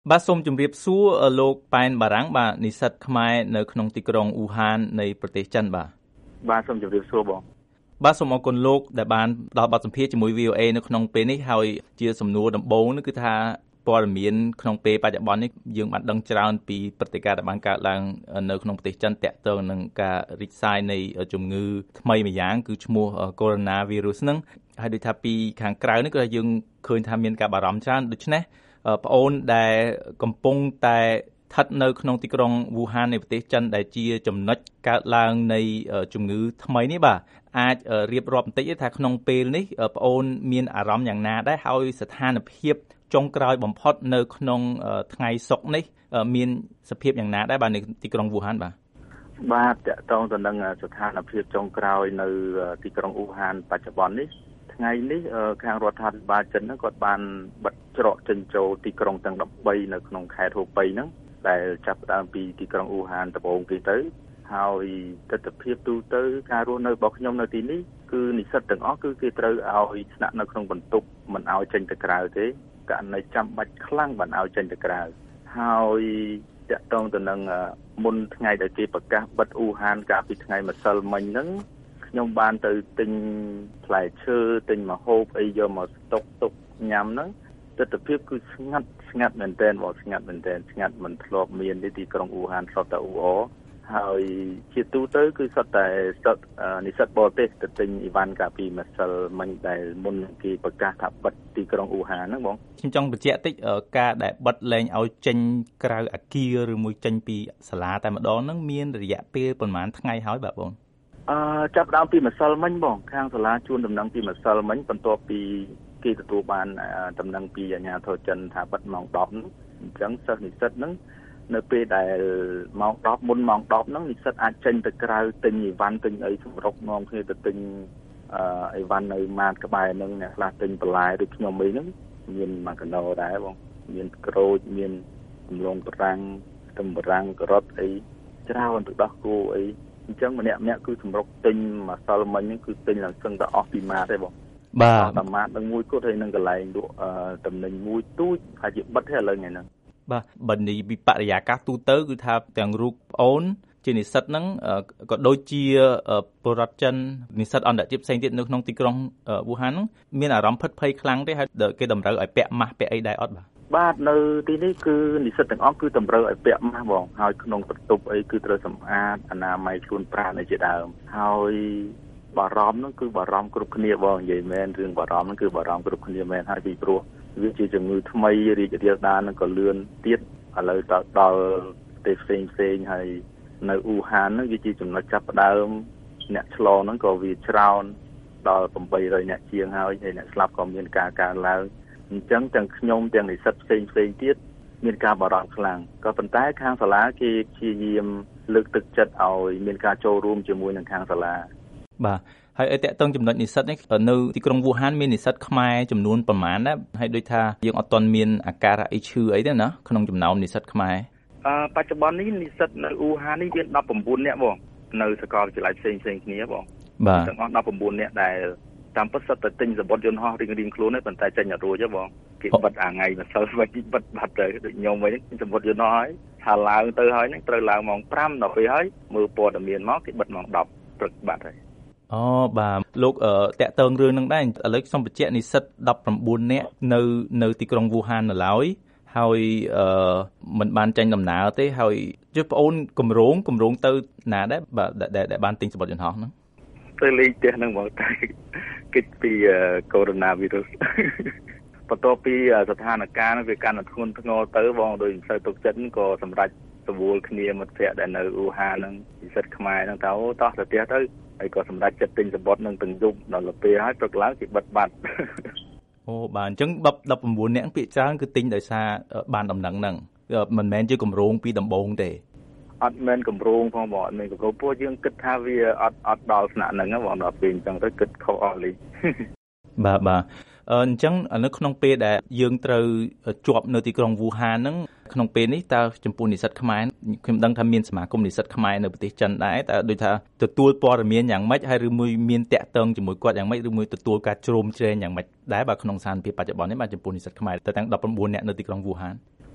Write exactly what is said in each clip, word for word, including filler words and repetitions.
បាទសូមជម្រាបសួរលោកប៉ែនបារាំងបាទនិស្សិតខ្មែរនៅក្នុងទីក្រុងអ៊ូហាននៃប្រទេសចិនបាទបាទសូមជម្រាបសួរបងបាទសូមអរគុណលោកដែលបានផ្ដល់បទសម្ភាសន៍ជាមួយ វី អូ เอ នៅក្នុងពេលនេះហើយជាសំណួរដំបូងនោះគឺថាព័ត៌មានក្នុងពេលបច្ចុប្បន្ននេះយើងបានដឹងច្រើនពីព្រឹត្តិការណ៍ដែលបានកើតឡើងនៅក្នុងប្រទេសចិនទាក់ទងនឹងការរីកសាយនៃជំងឺថ្មីម្យ៉ាងគឺឈ្មោះ Coronavirus ហ្នឹងហើយដូចថាពីខាងក្រៅនេះគឺយើងឃើញថាមានការបារម្ភច្រើនដូច្នេះប្អូនដែលកំពុងតែស្ថិតនៅក្នុងទីក្រុងវូហាននៃប្រទេសចិនដែលជាចំណុចកើតឡើងនៃជំងឺថ្មីនេះបាទអាចរៀបរាប់បន្តិចថាក្នុងពេលនេះប្អូនមានអារម្មណ៍យ៉ាងណាដែរហើយស្ថានភាពចុងក្រោយបំផុតនៅក្នុងថ្ងៃសុក្រនេះមានសភាពយ៉ាងណាដែរបាទនៅទីក្រុងវូហានបាទបាទតកតងទៅនឹងស្ថានភាពចុងក្រោយនៅទីក្រុងអ៊ូហានបច្ចុប្បន្ននេះថ្ងៃនេះខាងរដ្ឋាភិបាលចិនហ្នឹងគាត់បានបិទច្រកចេញចូលទីក្រុងទាំងដប់បីនៅក្នុងខេត្តហូប៉ៃហ្នឹងដែលចាប់ផ្ដើមពីទីក្រុងអ៊ូហានដំបូងគេទៅហើយទស្សនវិជ្ជាទូទៅការរស់នៅរបស់ខ្ញុំនៅទីនេះគឺនិស្សិតទាំងអស់គឺគេត្រូវឲ្យស្នាក់នៅក្នុងបន្ទប់មិនឲ្យចេញទៅក្រៅទេករណីចាំបាច់ខ្លាំងបានឲ្យចេញទៅក្រៅហើយតកតងទៅនឹងមុនថ្ងៃដែលគេប្រកាសបិទអ៊ូហានកាលពីថ្ងៃម្សិលមិញហ្នឹងខ្ញុំបានទៅទិញផ្លែឈើទិញម្ហូបអីយកមកស្តុកទុកញ៉ាំហ្នឹងទស្សនវិជ្ជាគឺស្ងាត់ស្ងាត់មែនទែនបងស្ងាត់មែនទែនស្ងាត់មិនធ្លាប់មានទេទីក្រុងអ៊ូហានធ្លាប់តែអ៊ូអរហើយជាទូទៅគឺសុទ្ធតែសុទ្ធនិស្សិតបរទេសទៅទិញអីវ៉ាន់កាលពីម្សិលមិញដែលមុនគេប្រកាសថាបិទទីក្រុងអ៊ូហានហ្នឹងបងខ្ញុំចង់បញ្ជាក់តិចការដែលបិទលែងឲ្យចេញក្រៅអាគារឬមួយចេញពីសាលាតែម្ដងហ្នឹងមានរយៈពេលប្រហែលថ្ងៃហើយបាទបងអឺចាប់ដើមពីម្សិលមិញបងខាងសាលាជួនដំណឹងពីម្សិលមិញបន្ទាប់ពីគេទទួលបានដំណឹងពីអាជ្ញាធរចិនថាបិទម៉ោងដប់អញ្ចឹងសិស្សនិស្សិតហ្នឹងនៅពេលដែលម៉ោងដប់មុនម៉ោងដប់ហ្នឹងនិស្សិតអាចចេញទៅក្រៅទិញអីវ៉ាន់ទិញអីសម្រុកនាំគ្នាទៅទិញអឺអីវ៉ាន់នៅម៉ាតក្បែរហ្នឹងអ្នកខ្លះទិញបន្លែដូចខ្ញុំអីហ្នឹងមានម៉ាកាណូដែរបងមានក្រូចមានដំឡូងបារាំងខ្ទឹមបារាំងការ៉ុតអីច្រើនទឹកដោះគោអីអញ្ចឹងម្នាក់ម្នាក់គឺសម្រុកទិញម្សិលមិញហ្នឹងគឺទិញឡើងសឹងតែអស់ពីម៉ាតទេបងបាទតែម៉ាតនឹងមួយគត់ហើយនឹងកន្លែងលក់តំណែងមួយទូចហើយជាបិទទេឥឡូវថ្ងៃហ្នឹងបាទបើនិយាយពីបរិយាកាសទូទៅគឺថាទាំងរូបប្អូនជានិស្សិតហ្នឹងក៏ដូចជាពលរដ្ឋចិននិស្សិតអន្តរជាតិផ្សេងទៀតនៅក្នុងទីក្រុងវូហានហ្នឹងមានអារម្មណ៍ភិតភ័យខ្លាំងទេហើយគេតម្រូវឲ្យពាក់ម៉ាស់ពាក់អីដែរអត់បាទបាទនៅទីនេះគឺនិស្សិតទាំងអស់គឺតម្រូវឲ្យពាក់ម៉ាស់បងហើយក្នុងបន្ទប់អីគឺត្រូវសម្អាតអនាម័យខ្លួនប្រាណអីជាដើមហើយបារម្ភហ្នឹងគឺបារម្ភគ្រប់គ្នាបងនិយាយមែនរឿងបារម្ភហ្នឹងគឺបារម្ភគ្រប់គ្នាមែនហើយពីព្រោះវាជាជំងឺថ្មីរីករាលដាលហ្នឹងក៏លឿនទៀតឥឡូវដល់ដល់ប្រទេសផ្សេងផ្សេងហើយនៅអ៊ូហានហ្នឹងវាជាចំណុចចាប់ផ្ដើមអ្នកឆ្លងហ្នឹងក៏វាច្រើនដល់eight hundredអ្នកជាងហើយហើយអ្នកស្លាប់ក៏មានការកើនឡើងអញ្ចឹងទាំងខ្ញុំទាំងនិស្សិតផ្សេងផ្សេងទៀតមានការបារម្ភខ្លាំងក៏ប៉ុន្តែខាងសាលាគេព្យាយាមលើកទឹកចិត្តឲ្យមានការចូលរួមជាមួយនឹងខាងសាលាបាទហើយឲ្យតកតងចំណុចនិស្សិតនេះនៅទីក្រុងវូហានមាននិស្សិតខ្មែរចំនួនប្រមាណដែរហើយដូចថាយើងអត់ទាន់មានអាការៈអីឈឺអីទេណាក្នុងចំណោមនិស្សិតខ្មែរអឺបច្ចុប្បន្ននេះនិស្សិតនៅអ៊ូហាននេះមានnineteenនាក់បងនៅសាកលវិទ្យាល័យផ្សេងផ្សេងគ្នាបងបាទទាំងអស់nineteenនាក់ដែលតាមពិតសិតតែទិញសម្បត្តិយន្តហោះរៀងរៀងខ្លួនទេប៉ុន្តែចេញអត់រួចទេបងគេបិទអាថ្ងៃម្សិលវិញបិទបាត់ទៅដូចខ្ញុំវិញសម្បត្តិយន្តហោះហើយថាឡើងទៅហើយហ្នឹងត្រូវឡើងម៉ោងfiveដល់ពេលហើយមើលព័ត៌មានមកគេបិទម៉ោងtenព្រឹកបាត់ហើយអូបាទលោកតាក់ទងរឿងហ្នឹងដែរឥឡូវខ្ញុំបញ្ជាក់និស្សិតnineteenនាក់នៅនៅទីក្រុងវូហាននៅឡើយហើយអឺមិនបានចេញដំណើរទេហើយជិះប្អូនកម្រងកម្រងទៅណាដែរបាទដែលបានទិញសម្បត្តិយន្តហោះហ្នឹងទៅលេងផ្ទះហ្នឹងមកតែគិតពីកូវីដ -Virus បន្ទាប់ពីស្ថានភាពហ្នឹងវាកាន់តែធ្ងន់ធ្ងរទៅបងដោយមិនសូវទុកចិត្តក៏សម្រេចសវល់គ្នាមិត្តភ័ក្តិដែលនៅអ៊ូហានហ្នឹងនិស្សិតខ្មែរហ្នឹងទៅអូតោះទៅផ្ទះទៅហើយក៏សម្រេចចិត្តទិញសម្បត្តិនឹងទាំងយប់ដល់ពេលហើយព្រឹកឡើងគេបិទបាត់អូបាទអញ្ចឹងnineteenនាក់ពាក្យច្រើនគឺទិញដោយសារបានដំណឹងហ្នឹងមិនមែនជាកម្រងពីដំបូងទេអត់មែនកម្រងផងបងអត់មែនកម្រងពួកយើងគិតថាវាអត់អត់ដល់ស្នាក់ហ្នឹងបងដល់ពេលអញ្ចឹងទៅគិតខុសអស់លីបាទបាទអញ្ចឹងនៅក្នុងពេលដែលយើងត្រូវជាប់នៅទីក្រុងវូហានហ្នឹងក្នុងពេលនេះតើចំពោះនិស្សិតខ្មែរខ្ញុំដឹងថាមានសមាគមនិស្សិតខ្មែរនៅប្រទេសចិនដែរតើដូចថាទទួលព័ត៌មានយ៉ាងម៉េចហើយឬមួយមានតាក់ទងជាមួយគាត់យ៉ាងម៉េចឬមួយទទួលការជ្រោមជ្រែងយ៉ាងម៉េចដែរបាទក្នុងស្ថានភាពបច្ចុប្បន្ននេះបាទចំពោះនិស្សិតខ្មែរទៅទាំងnineteenនាក់នៅទីក្រុងវូហាន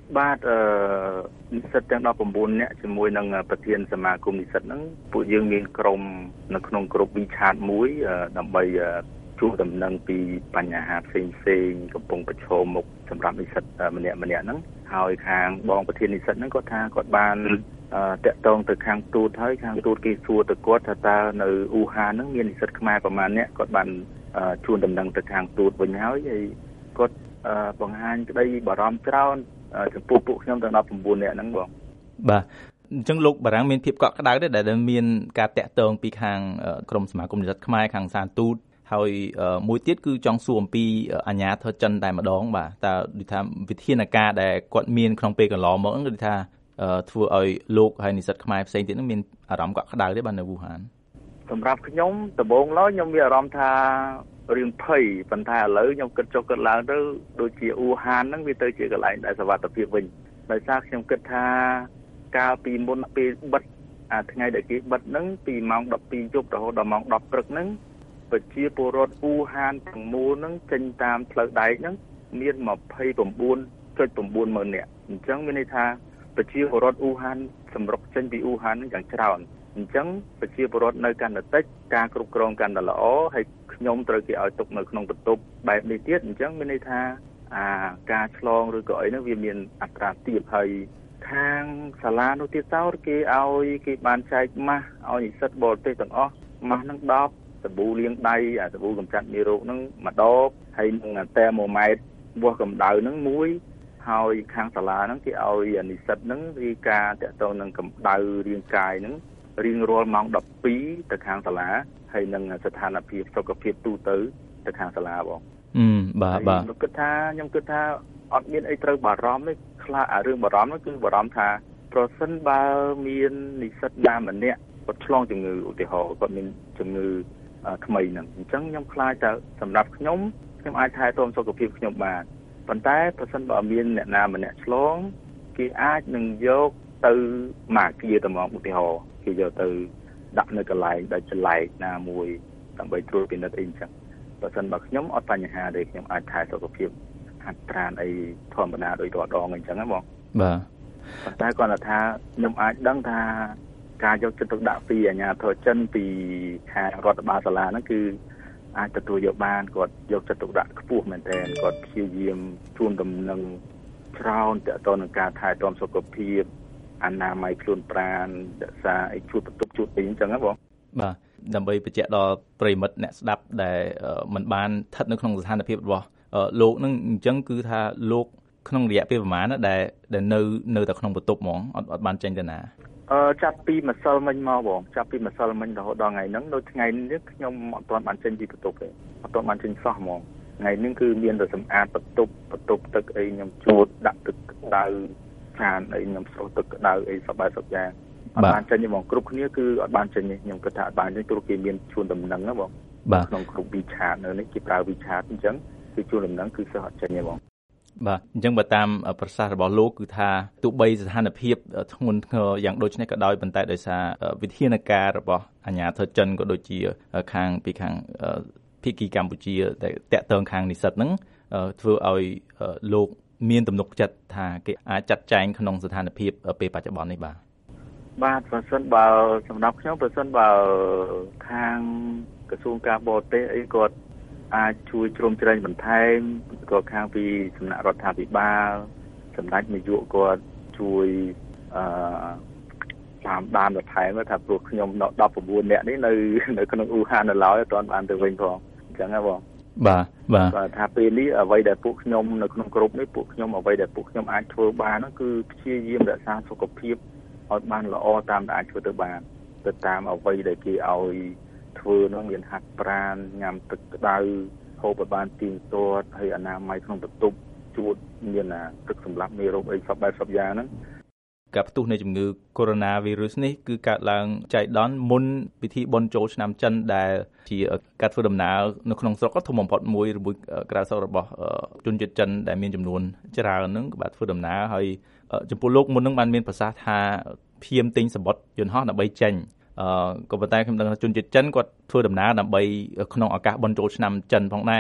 បាទអឺនិស្សិតទាំងដប់ប្រាំបួននាក់ជាមួយនឹងប្រធានសមាគមនិស្សិតហ្នឹងពួកយើងមានក្រុមនៅក្នុងក្រុម WeChat មួយដើម្បីជួបដំណឹងពីបញ្ហាផ្សេងផ្សេងកំពុងប្រឈមមុខសម្រាប់និស្សិតម្នាក់ម្នាក់ហ្នឹងហើយខាងបងប្រធាននិស្សិតហ្នឹងគាត់ថាគាត់បានតាក់ទងទៅខាងទូតហើយខាងទូតគេសួរទៅគាត់ថាតើនៅអ៊ូហានហ្នឹងមាននិស្សិតខ្មែរប្រមាណអ្នកគាត់បានជួនដំណឹងទៅខាងទូតវិញហើយហើយគាត់បង្ហាញក្តីបារម្ភច្រើនចំពោះពួកខ្ញុំទាំងដប់ប្រាំបួននាក់ហ្នឹងបងបាទអញ្ចឹងលោកបារាំងមានភាពកក់ក្ដៅទេដែលមានការតាក់ទងពីខាងក្រមសមាគមនិស្សិតខ្មែរខាងសានទូតហើយមួយទៀតគឺចង់សួរអំពីអាជ្ញាធរចិនតែម្ដងបាទតើដូចថាវិធានការដែលគាត់មានក្នុងពេលកន្លងមកហ្នឹងគឺថាធ្វើឲ្យលោកហើយនិស្សិតខ្មែរផ្សេងទៀតហ្នឹងមានអារម្មណ៍កក់ក្ដៅទេបាទនៅវូហានសម្រាប់ខ្ញុំដំបូងឡើយខ្ញុំមានអារម្មណ៍ថារឿងភ័យប៉ុន្តែឥឡូវខ្ញុំគិតចុះគិតឡើងទៅដូចជាអ៊ូហានហ្នឹងវាទៅជាកន្លែងដែលសុវត្ថិភាពវិញដោយសារខ្ញុំគិតថាកាលពីមុនពេលបិទអាថ្ងៃដែលគេបិទហ្នឹងពីម៉ោងដប់ពីរយប់រហូតដល់ម៉ោងដប់ព្រឹកហ្នឹងប្រជាពលរដ្ឋអ៊ូហានទាំងមូលហ្នឹងចេញតាមផ្លូវដែកហ្នឹងមាន ម្ភៃប្រាំបួនចុចប្រាំបួនម៉ឺននាក់អញ្ចឹងមានន័យថាប្រជាពលរដ្ឋអ៊ូហានសម្រុកចេញពីអ៊ូហានហ្នឹងយ៉ាងច្រើនអញ្ចឹងប្រជាពលរដ្ឋនៅកាន់តែតិចការគ្រប់គ្រងកាន់តែល្អហើយខ្ញុំត្រូវគេឲ្យទុកនៅក្នុងបន្ទប់បែបនេះទៀតអញ្ចឹងមានន័យថាអាការឆ្លងឬក៏អីហ្នឹងវាមានអត្រាទាបហើយខាងសាលានោះទៀតតើគេឲ្យគេបានចែកម៉ាស់ឲ្យនិស្សិតបរទេសទាំងអស់ម៉ាស់ហ្នឹងដប់សាប៊ូលាងដៃអាសាប៊ូកម្ចាត់មេរោគហ្នឹងមួយដបហើយនឹងតែម៉ូម៉ែត្រវាស់កម្ដៅហ្នឹងមួយហើយខាងសាលាហ្នឹងគេឲ្យនិស្សិតហ្នឹងរីការតាក់ទងនឹងកម្ដៅរាងកាយហ្នឹងរៀងរាល់ម៉ោងដប់ពីរទៅខាងសាលាហើយនឹងស្ថានភាពសុខភាពទូទៅទៅខាងសាលាបងអឺបាទបាទខ្ញុំគិតថាខ្ញុំគិតថាអត់មានអីត្រូវបារម្ភទេខ្លះអារឿងបារម្ភនោះគឺបារម្ភថាប្រសិនបើមាននិស្សិតណាម្នាក់គាត់ឆ្លងជំងឺឧទាហរណ៍គាត់មានជំងឺថ្មីហ្នឹងអញ្ចឹងខ្ញុំខ្លាចថាសម្រាប់ខ្ញុំខ្ញុំអាចថែទាំសុខភាពខ្ញុំបានប៉ុន្តែប្រសិនបើមានអ្នកណាម្នាក់ឆ្លងគេអាចនឹងយកទៅមកគាទៅមកឧទាហរណ៍គេយកទៅដាក់នៅកន្លែងដែលចលែកណាមួយដើម្បីត្រួតពិនិត្យអីអញ្ចឹងបើសិនបើខ្ញុំអត់បញ្ហាទេខ្ញុំអាចថែសុខភាពហាត់ប្រាណអីធម្មតាដូចរាល់ដងអញ្ចឹងហ្នឹងបងបាទប៉ុន្តែគាត់ថាខ្ញុំអាចដឹងថាការយកចិត្តទុកដាក់ពីអាជ្ញាធរចិនពីខាងរដ្ឋបាលសាលាហ្នឹងគឺអាចទទួលយកបានគាត់យកចិត្តទុកដាក់ខ្ពស់មែនទែនគាត់ព្យាយាមជួនដំណឹងច្រើនទាក់ទងនឹងការថែទាំសុខភាពអនាម័យខ្លួនប្រាណរក្សាឲ្យជួបបន្ទប់ជួបអីអញ្ចឹងណាបងបាទដើម្បីបញ្ជាក់ដល់ប្រិមិត្តអ្នកស្ដាប់ដែលមិនបានស្ថិតនៅក្នុងស្ថានភាពរបស់លោកនឹងអញ្ចឹងគឺថាលោកក្នុងរយៈពេលប្រហែលណាដែលដែលនៅនៅតែក្នុងបន្ទប់ហ្មងអត់អត់បានចេញទៅណាអឺចាប់ពីម្សិលមិញមកបងចាប់ពីម្សិលមិញរហូតដល់ថ្ងៃហ្នឹងដូចថ្ងៃនេះខ្ញុំអត់ទាន់បានចេញពីបន្ទប់ទេអត់ទាន់បានចេញសោះហ្មងថ្ងៃនេះគឺមានតែសម្អាតបន្ទប់បន្ទប់ទឹកអីខ្ញុំជួតដាក់ទឹកក្តៅខានអីខ្ញុំស្រុះទឹកក្តៅអីសប្បាយសប្បាយអត់បានចេញទេបងគ្រប់គ្នាគឺអត់បានចេញទេខ្ញុំគិតថាអត់បានទេព្រោះគេមានជួនដំណឹងណាបងក្នុងក្រុម WeChat នៅនេះគេប្រើ WeChat អញ្ចឹងគឺជួនដំណឹងគឺសិស្សអត់ចេញទេបងបាទអញ្ចឹងបើតាមប្រសាសន៍របស់លោកគឺថាទោះបីស្ថានភាពធ្ងន់ធ្ងរយ៉ាងដូចនេះក៏ដោយប៉ុន្តែដោយសារវិធានការរបស់អាជ្ញាធរចិនក៏ដូចជាខាងពីខាងភាគីកម្ពុជាដែលតាក់ទងខាងនិស្សិតហ្នឹងធ្វើឲ្យលោកមានទំនុកចិត្តថាគេអាចចាត់ចែងក្នុងស្ថានភាពពេលបច្ចុប្បន្ននេះបាទបាទប្រសិនបើសម្រាប់ខ្ញុំប្រសិនបើខាងក្រសួងការបរទេសអីគាត់អាចជួយជ្រោមជ្រែងបន្ថែមក៏ខាងពីសំណាក់រដ្ឋាភិបាលសម្ដេចនាយកគាត់ជួយអឺតាមដានបន្ថែមថាព្រោះខ្ញុំដប់ប្រាំបួននាក់នេះនៅនៅក្នុងអ៊ូហាននៅឡើយអត់ទាន់បានទៅវិញផងអញ្ចឹងហ៎បងបាទបាទគាត់ថាពេលនេះអ្វីដែលពួកខ្ញុំនៅក្នុងក្រុមនេះពួកខ្ញុំអ្វីដែលពួកខ្ញុំអាចធ្វើបាននោះគឺព្យាយាមរក្សាសុខភាពឲ្យបានល្អតាមដែលអាចធ្វើទៅបានទៅតាមអ្វីដែលគេឲ្យធ្វើនោះមានហាត់ប្រាណញ៉ាំទឹកក្តៅហូបឲ្យបានទៀងទាត់ហើយអនាម័យក្នុងបន្ទប់ជួតមានទឹកសម្លាប់មេរោគអីសពបែបសពយ៉ាងហ្នឹងការផ្ទុះនៃជំងឺ Coronavirus នេះគឺកើតឡើងចៃដន្យមុនពិធីបុណ្យចូលឆ្នាំចិនដែលជាការធ្វើដំណើរនៅក្នុងស្រុកធំបំផុតមួយឬមួយក្រៅស្រុករបស់ជនជាតិចិនដែលមានចំនួនច្រើនហ្នឹងក៏បានធ្វើដំណើរហើយចំពោះលោកមុនហ្នឹងបានមានប្រសាសន៍ថាព្យាមទិញសម្បត្តិយន្តហោះដើម្បីចេញអឺក៏ប៉ុន្តែខ្ញុំដឹងថាជនជាតិចិនគាត់ធ្វើដំណើរដើម្បីក្នុងឱកាសបុណ្យចូលឆ្នាំចិនផងដែរ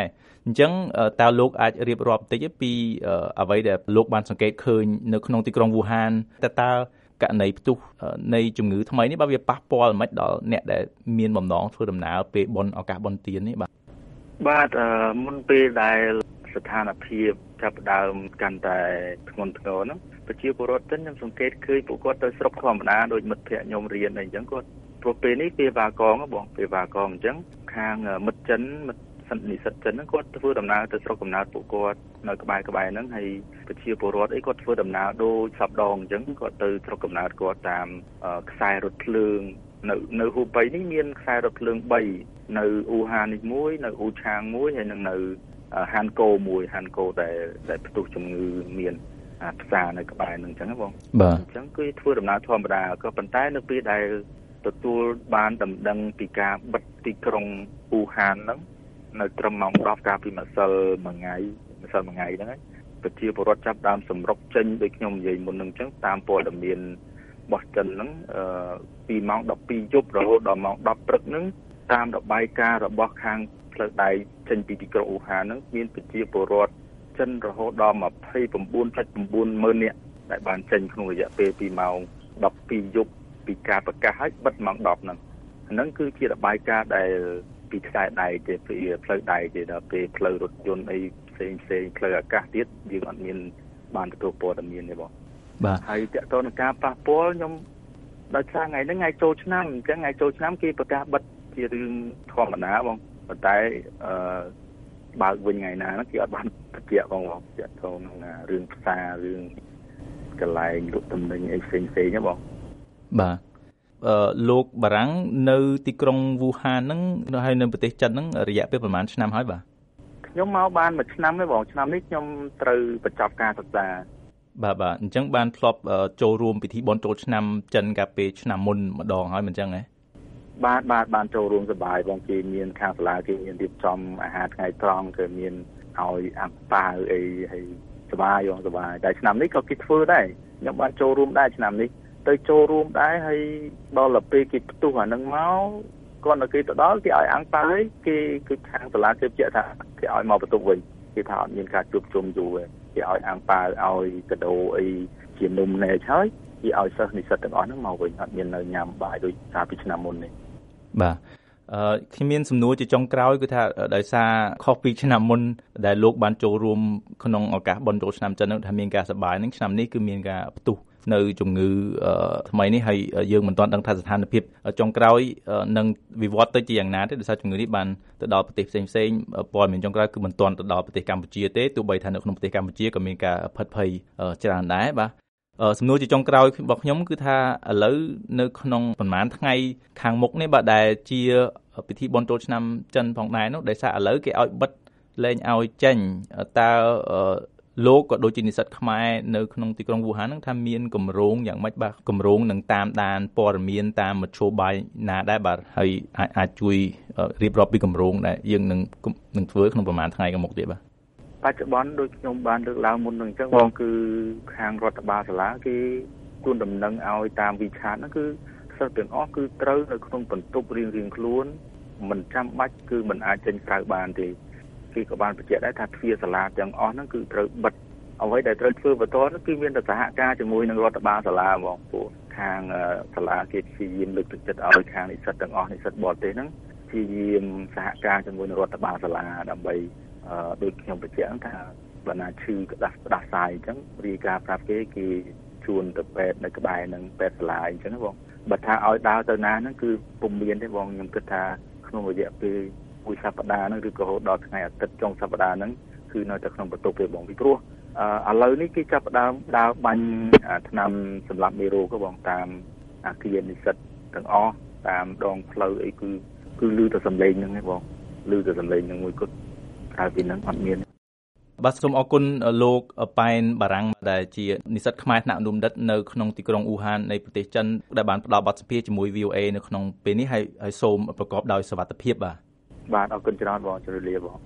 អញ្ចឹងតើលោកអាចរៀបរាប់បន្តិចពីអ្វីដែលលោកបានសង្កេតឃើញនៅក្នុងទីក្រុងវូហានតើតើករណីផ្ទុះនៃជំងឺថ្មីនេះបើវាប៉ះពាល់មិនដល់អ្នកដែលមានបំណងធ្វើដំណើរពេលបុណ្យឱកាសបុណ្យទាននេះបាទបាទមុនពេលដែលស្ថានភាពចាប់ផ្ដើមកាន់តែធ្ងន់ធ្ងរហ្នឹងប្រជាពលរដ្ឋចិនខ្ញុំសង្កេតឃើញពួកគាត់ទៅស្រុកធម្មតាដោយមិត្តភ័ក្តិខ្ញុំរៀនអីអញ្ចឹងគាត់ព្រោះពេលនេះពេលវ៉ាកងបងពេលវ៉ាកងអញ្ចឹងខាងមិត្តចិនមិត្តសិទ្ធិនិស្សិតចិនហ្នឹងគាត់ធ្វើដំណើរទៅស្រុកកំណើតពួកគាត់នៅក្បែរក្បែរហ្នឹងហើយប្រជាពលរដ្ឋអីគាត់ធ្វើដំណើរដូចសពដងអញ្ចឹងគាត់ទៅស្រុកកំណើតគាត់តាមខ្សែរថភ្លើងនៅនៅហូបៃនេះមានខ្សែរថភ្លើងបីនៅអ៊ូហាននេះមួយនៅអ៊ូឆាងមួយហើយនឹងនៅហានកូមួយហានកូដែលដែលផ្ទុះជំងឺមានផ្សារនៅក្បែរហ្នឹងអញ្ចឹងបងបាទអញ្ចឹងគឺធ្វើដំណើរធម្មតាក៏ប៉ុន្តែនៅពេលដែលទទួលបានដំណឹងពីការបិទទីក្រុងអ៊ូហានហ្នឹងនៅត្រឹមម៉ោងដប់កាលពីម្សិលមួយថ្ងៃម្សិលមួយថ្ងៃហ្នឹងហើយប្រជាពលរដ្ឋចាប់ដើមសម្រុកចេញដូចខ្ញុំនិយាយមុនហ្នឹងអញ្ចឹងតាមព័ត៌មានរបស់ចិនហ្នឹងអឺពីម៉ោងដប់ពីរយប់រហូតដល់ម៉ោងដប់ព្រឹកហ្នឹងតាមរបាយការណ៍របស់ខាងផ្លូវដែកចេញពីទីក្រុងអ៊ូហានហ្នឹងមានប្រជាពលរដ្ឋចិនរហូតដល់ ម្ភៃប្រាំបួនភាគ៩ ម៉ឺននាក់ដែលបានចេញក្នុងរយៈពេលពីម៉ោងដប់ពីរយប់ពីការប្រកាសឲ្យបិទម៉ោងដប់ហ្នឹងហ្នឹងគឺជារបាយការណ៍ដែលពីខ្សែដែកទេពីផ្លូវដែកទេដល់ពេលផ្លូវរថយន្តអីផ្សេងផ្សេងផ្លូវអាកាសទៀតយើងអត់មានបានទទួលព័ត៌មានទេបងបាទហើយតើតើនឹងការប៉ះពាល់ខ្ញុំដោយសារថ្ងៃហ្នឹងថ្ងៃចូលឆ្នាំអញ្ចឹងថ្ងៃចូលឆ្នាំគេប្រកាសបិទជារឿងធម្មតាបងប៉ុន្តែអឺបើកវិញថ្ងៃណាហ្នឹងគេអត់បានបញ្ជាក់បងបងចាក់ទៅនឹងរឿងផ្សាររឿងកន្លែងលក់ទំនិញអីផ្សេងផ្សេងហ្នឹងបងបាទអឺលោកបារាំងនៅទីក្រុងវូហានហ្នឹងហើយនៅប្រទេសចិនហ្នឹងរយៈពេលប្រហែលឆ្នាំហើយបាទខ្ញុំមកបានមួយឆ្នាំទេបងឆ្នាំនេះខ្ញុំត្រូវបញ្ចប់ការសិក្សាបាទបាទអញ្ចឹងបានធ្លាប់ចូលរួមពិធីបុណ្យចូលឆ្នាំចិនកាលពេលឆ្នាំមុនម្ដងហើយមិនអញ្ចឹងហ៎បាទបាទបានចូលរួមសប្បាយបងគេមានខាងសាលាគេមានរៀបចំអាហារថ្ងៃត្រង់គេមានឲ្យអាំប៉ាវអីហើយសប្បាយបងសប្បាយតែឆ្នាំនេះក៏គេធ្វើដែរខ្ញុំបានចូលរួមដែរឆ្នាំនេះទៅចូលរួមដែរហើយដល់ទៅពេលគេផ្ទុះអានឹងមកគាត់ទៅគេទៅដល់គេឲ្យអាំប៉ាវគេគឺខាងសាលាគេបញ្ជាក់ថាគេឲ្យមកបន្ទប់វិញគេថាអត់មានការជួបជុំយូរទេគេឲ្យអាំប៉ាវឲ្យកាដូអីជានំណែហើយគេឲ្យសិស្សនិស្សិតទាំងអស់ហ្នឹងមកវិញអត់មាននៅញ៉ាំបាយដូចកាលពីឆ្នាំមុនទេបាទអឺខ្ញុំមានសំណួរជាចុងក្រោយគឺថាដោយសារខុសពីឆ្នាំមុនដែលលោកបានចូលរួមក្នុងឱកាសបុណ្យចូលឆ្នាំចិនហ្នឹងថាមានការសប្បាយហ្នឹងឆ្នាំនេះគឺមានការផ្ទុះនៅជំងឺថ្មីនេះហើយយើងមិនទាន់ដឹងថាស្ថានភាពចុងក្រោយនឹងវិវត្តទៅជាយ៉ាងណាទេដោយសារជំងឺនេះបានទៅដល់ប្រទេសផ្សេងផ្សេងព័ត៌មានចុងក្រោយគឺមិនទាន់ទៅដល់ប្រទេសកម្ពុជាទេទោះបីថានៅក្នុងប្រទេសកម្ពុជាក៏មានការផិតភ័យច្រើនដែរបាទសំណួរជាចុងក្រោយរបស់ខ្ញុំគឺថាឥឡូវនៅក្នុងប្រហែលថ្ងៃខាងមុខនេះបាទដែលជាពិធីបុណ្យចូលឆ្នាំចិនផងដែរនោះដោយសារឥឡូវគេឲ្យបិទលែងឲ្យចេញតើលោកក៏ដូចជានិស្សិតខ្មែរនៅក្នុងទីក្រុងវូហានហ្នឹងថាមានគម្រោងយ៉ាងម៉េចបាទគម្រោងនឹងតាមដានព័ត៌មានតាមមធ្យោបាយណាដែរបាទហើយអាចអាចជួយរៀបរាប់ពីគម្រោងដែលយើងនឹងនឹងធ្វើក្នុងប្រហែលថ្ងៃខាងមុខទៀតបាទបច្ចុប្បន្នដូចខ្ញុំបានលើកឡើងមុននឹងអញ្ចឹងបងគឺខាងរដ្ឋបាលសាលាគេជូនដំណឹងឲ្យតាមវិឆាតហ្នឹងគឺសិស្សទាំងអស់គឺត្រូវនៅក្នុងបន្ទប់រៀងរៀងខ្លួនមិនចាំបាច់គឺមិនអាចចេញក្រៅបានទេគេក៏បានបញ្ជាក់ដែរថាទ្វារសាលាទាំងអស់ហ្នឹងគឺត្រូវបិទអ្វីដែលត្រូវធ្វើបន្តនោះគឺមានតែសហការជាមួយនឹងរដ្ឋបាលសាលាបងពួកខាងសាលាគេព្យាយាមលើកទឹកចិត្តឲ្យខាងនិស្សិតទាំងអស់និស្សិតបរទេសហ្នឹងព្យាយាមសហការជាមួយនឹងរដ្ឋបាលសាលាដើម្បីអឺដូចខ្ញុំបញ្ជាក់ថាបើណាឈឺក្តាស់ក្តាស់សាយអញ្ចឹងរាយការណ៍ប្រាប់គេគេជួនទៅពេទ្យនៅក្បែរនឹងពេទ្យសាលាអញ្ចឹងបងបើថាឲ្យដើរទៅណាហ្នឹងគឺពុំមានទេបងខ្ញុំគិតថាក្នុងរយៈពេលមួយសប្តាហ៍ហ្នឹងឬក៏រហូតដល់ថ្ងៃអាទិត្យចុងសប្តាហ៍ហ្នឹងគឺនៅតែក្នុងបន្ទប់ទេបងពីព្រោះអឺឥឡូវនេះគេចាប់ផ្ដើមដើរបាញ់ថ្នាំសម្រាប់មេរោគបងតាមអាគារនិស្សិតទាំងអស់តាមដងផ្លូវអីគឺគឺឮតែសំឡេងហ្នឹងឯងបងឮតែសំឡេងហ្នឹងមួយគត់ក្រៅពីហ្នឹងអត់មានបាទសូមអរគុណលោកប៉ែនបារាំងដែលជានិស្សិតខ្មែរថ្នាក់អនុបណ្ឌិតនៅក្នុងទីក្រុងអ៊ូហាននៃប្រទេសចិនដែលបានផ្ដល់បទសម្ភាសន៍ជាមួយ វី អូ เอ នៅក្នុងពេលនេះហើយសូមប្រកបដោយសុវត្ថិភាពបាទបាទអរគុណច្រើនបងជម្រាបលាបង